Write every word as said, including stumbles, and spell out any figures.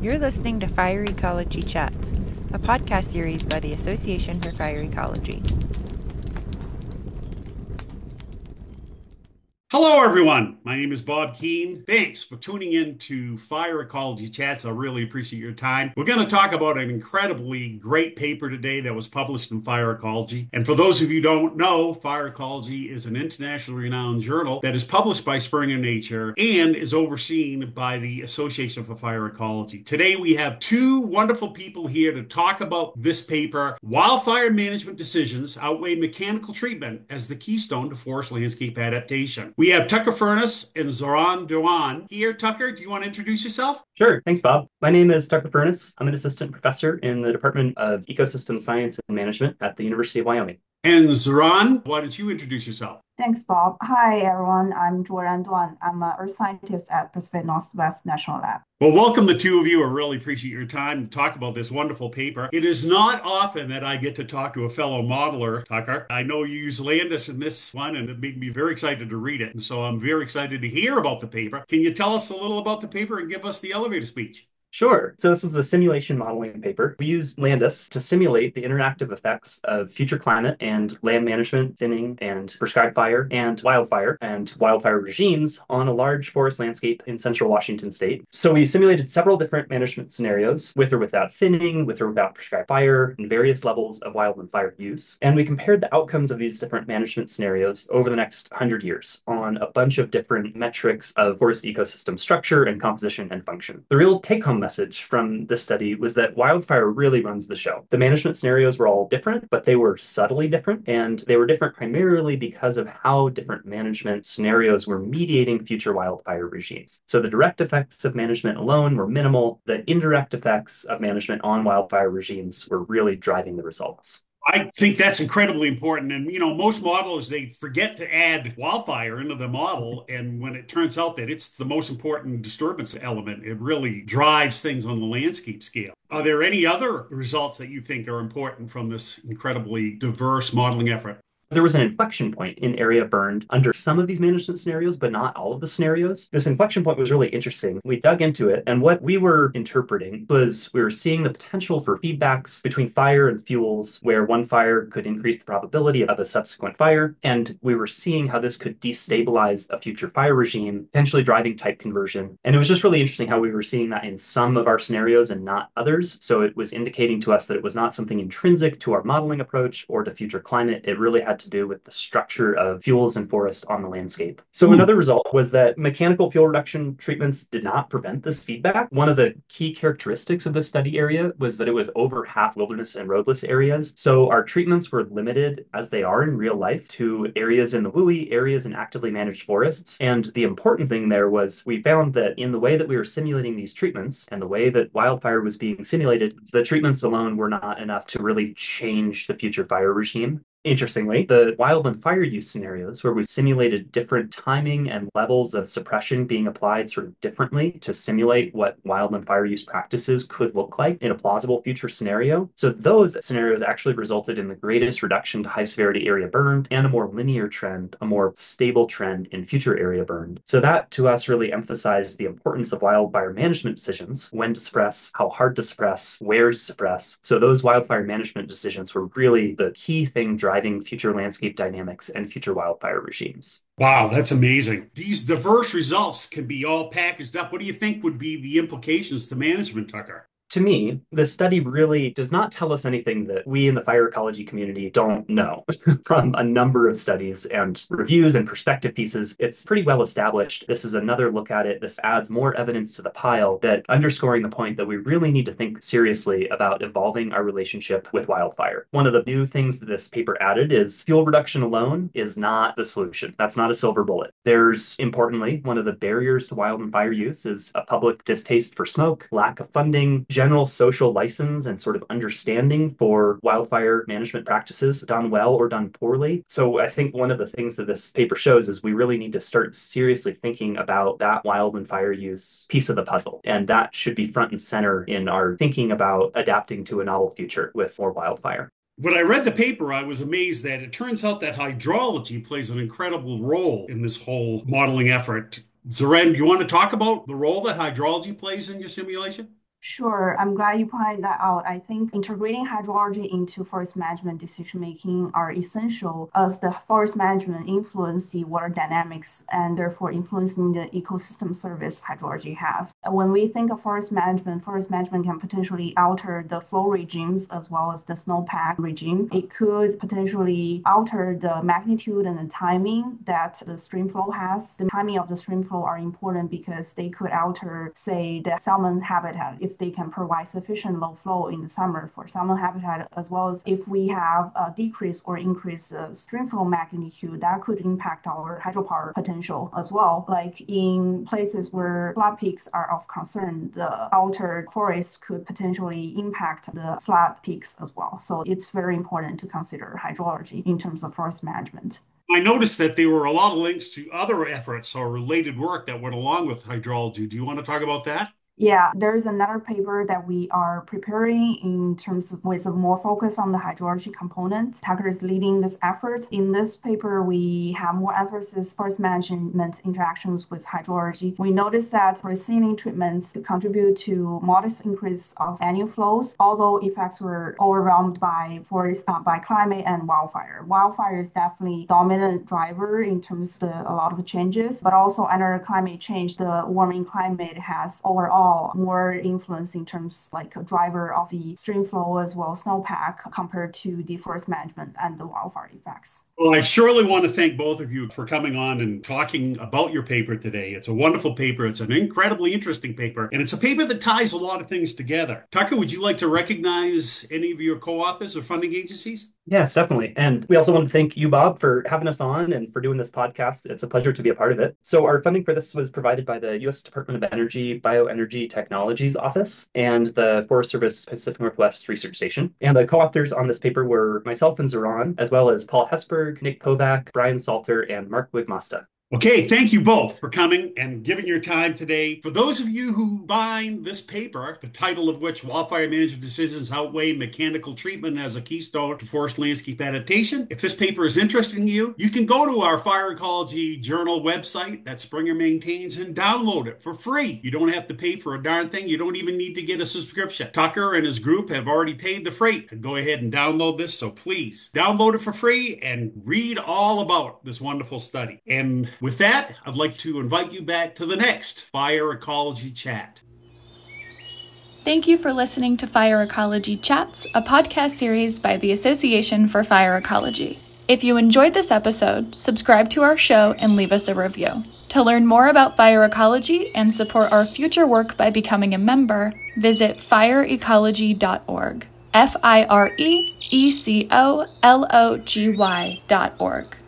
You're listening to Fire Ecology Chats, a podcast series by the Association for Fire Ecology. Hello, everyone. My name is Bob Keane. Thanks for tuning in to Fire Ecology Chats. I really appreciate your time. We're going to talk about an incredibly great paper today that was published in Fire Ecology. And for those of you who don't know, Fire Ecology is an internationally renowned journal that is published by Springer Nature and is overseen by the Association for Fire Ecology. Today, we have two wonderful people here to talk about this paper, Wildfire Management Decisions Outweigh Mechanical Treatment as the Keystone to Forest Landscape Adaptation. We have Tucker Furness and Zoran Doan here. Tucker, do you want to introduce yourself? Sure. Thanks, Bob. My name is Tucker Furness. I'm an assistant professor in the Department of Ecosystem Science and Management at the University of Wyoming. And Zoran, why don't you introduce yourself? Thanks, Bob. Hi, everyone. I'm Zoran Doan. I'm an earth scientist at Pacific Northwest National Lab. Well, welcome the two of you. I really appreciate your time to talk about this wonderful paper. It is not often that I get to talk to a fellow modeler, Tucker. I know you use Landis in this one, and it made me very excited to read it. And so I'm very excited to hear about the paper. Can you tell us a little about the paper and give us the elevator speech? Sure. So this was a simulation modeling paper. We used Landis to simulate the interactive effects of future climate and land management, thinning and prescribed fire and wildfire and wildfire regimes on a large forest landscape in central Washington state. So we simulated several different management scenarios with or without thinning, with or without prescribed fire, and various levels of wildland fire use. And we compared the outcomes of these different management scenarios over the next one hundred years on a bunch of different metrics of forest ecosystem structure and composition and function. The real take-home message from this study was that wildfire really runs the show. The management scenarios were all different, but they were subtly different, and they were different primarily because of how different management scenarios were mediating future wildfire regimes. So the direct effects of management alone were minimal. The indirect effects of management on wildfire regimes were really driving the results. I think that's incredibly important. And, you know, most modelers, they forget to add wildfire into the model. And when it turns out that it's the most important disturbance element, it really drives things on the landscape scale. Are there any other results that you think are important from this incredibly diverse modeling effort? There was an inflection point in area burned under some of these management scenarios, but not all of the scenarios. This inflection point was really interesting. We dug into it, and what we were interpreting was we were seeing the potential for feedbacks between fire and fuels, where one fire could increase the probability of a subsequent fire, and we were seeing how this could destabilize a future fire regime, potentially driving type conversion. And it was just really interesting how we were seeing that in some of our scenarios and not others. So it was indicating to us that it was not something intrinsic to our modeling approach or to future climate. It really had to do with the structure of fuels and forests on the landscape. So mm. another result was that mechanical fuel reduction treatments did not prevent this feedback. One of the key characteristics of the study area was that it was over half wilderness and roadless areas. So our treatments were limited, as they are in real life, to areas in the W U I, areas in actively managed forests. And the important thing there was we found that in the way that we were simulating these treatments and the way that wildfire was being simulated, the treatments alone were not enough to really change the future fire regime. Interestingly, the wildland fire use scenarios where we simulated different timing and levels of suppression being applied sort of differently to simulate what wildland fire use practices could look like in a plausible future scenario. So those scenarios actually resulted in the greatest reduction to high severity area burned and a more linear trend, a more stable trend in future area burned. So that to us really emphasized the importance of wildfire management decisions, when to suppress, how hard to suppress, where to suppress. So those wildfire management decisions were really the key thing driving driving future landscape dynamics and future wildfire regimes. Wow, that's amazing. These diverse results can be all packaged up. What do you think would be the implications to management, Tucker? To me, the study really does not tell us anything that we in the fire ecology community don't know. From a number of studies and reviews and perspective pieces, it's pretty well established. This is another look at it. This adds more evidence to the pile that underscoring the point that we really need to think seriously about evolving our relationship with wildfire. One of the new things that this paper added is fuel reduction alone is not the solution. That's not a silver bullet. There's, importantly, one of the barriers to wildland fire use is a public distaste for smoke, lack of funding, general social license and sort of understanding for wildfire management practices done well or done poorly. So I think one of the things that this paper shows is we really need to start seriously thinking about that wildland fire use piece of the puzzle. And that should be front and center in our thinking about adapting to a novel future with more wildfire. When I read the paper, I was amazed that it turns out that hydrology plays an incredible role in this whole modeling effort. Zoran, do you want to talk about the role that hydrology plays in your simulation? Sure, I'm glad you pointed that out. I think integrating hydrology into forest management decision-making are essential as the forest management influence the water dynamics and therefore influencing the ecosystem service hydrology has. When we think of forest management, forest management can potentially alter the flow regimes as well as the snowpack regime. It could potentially alter the magnitude and the timing that the stream flow has. The timing of the stream flow are important because they could alter, say, the salmon habitat. If they can provide sufficient low flow in the summer for salmon habitat, as well as if we have a decrease or increase uh, stream flow magnitude, that could impact our hydropower potential as well. Like in places where flood peaks are of concern, the altered forest could potentially impact the flood peaks as well. So it's very important to consider hydrology in terms of forest management. I noticed that there were a lot of links to other efforts or related work that went along with hydrology. Do you want to talk about that? Yeah, there's another paper that we are preparing in terms of with a more focus on the hydrology component. Tucker is leading this effort. In this paper, we have more emphasis forest management interactions with hydrology. We noticed that resinning treatments contribute to modest increase of annual flows, although effects were overwhelmed by forest uh, by climate and wildfire. Wildfire is definitely dominant driver in terms of the, a lot of changes, but also under climate change, the warming climate has overall more influence in terms like a driver of the stream flow as well as snowpack compared to the forest management and the wildfire effects. Well, I surely want to thank both of you for coming on and talking about your paper today. It's a wonderful paper. It's an incredibly interesting paper, and it's a paper that ties a lot of things together. Tucker, would you like to recognize any of your co-authors or funding agencies? Yes, definitely. And we also want to thank you, Bob, for having us on and for doing this podcast. It's a pleasure to be a part of it. So our funding for this was provided by the U S Department of Energy Bioenergy Technologies Office and the Forest Service Pacific Northwest Research Station. And the co-authors on this paper were myself and Zoran, as well as Paul Hesberg, Nick Kovac, Brian Salter, and Mark Wigmasta. Okay, thank you both for coming and giving your time today. For those of you who find this paper, the title of which Wildfire Management Decisions Outweigh Mechanical Treatment as a Keystone to Forest Landscape Adaptation, if this paper is interesting to you, you can go to our Fire Ecology Journal website that Springer maintains and download it for free. You don't have to pay for a darn thing. You don't even need to get a subscription. Tucker and his group have already paid the freight. Go ahead and download this, so please download it for free and read all about this wonderful study. And with that, I'd like to invite you back to the next Fire Ecology Chat. Thank you for listening to Fire Ecology Chats, a podcast series by the Association for Fire Ecology. If you enjoyed this episode, subscribe to our show and leave us a review. To learn more about fire ecology and support our future work by becoming a member, visit fire ecology dot org. F I R E E C O L O G Y dot org.